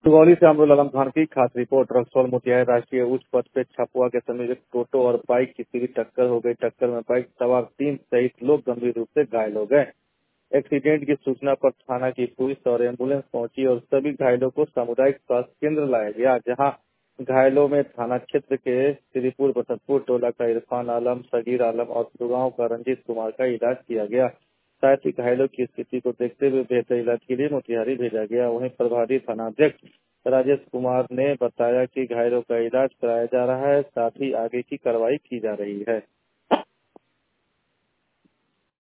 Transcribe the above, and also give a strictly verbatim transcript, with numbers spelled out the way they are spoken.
सुगौली से अमरुल आलम खान की खास रिपोर्ट। रक्सौल मोतिहारी राष्ट्रीय उच्च पथ पे छपुआ के समीप एक टोटो और बाइक की सीधी टक्कर हो गई। टक्कर में बाइक सवार तीन सहित लोग गंभीर रूप से घायल हो गए। एक्सीडेंट की सूचना पर थाना की पुलिस और एम्बुलेंस पहुंची और सभी घायलों को सामुदायिक स्वास्थ्य केंद्र लाया गया, जहां घायलों में थाना क्षेत्र के श्रीपुर बसतपुर टोला का इरफान आलम, सगीर आलम और सुगांव का रंजीत कुमार का इलाज किया गया। साथ ही घायलों की स्थिति को देखते हुए बेहतर इलाज के लिए मोतिहारी भेजा गया। वहीं प्रभारी थानाध्यक्ष राजेश कुमार ने बताया कि घायलों का इलाज कराया जा रहा है, साथ ही आगे की कार्रवाई की जा रही है।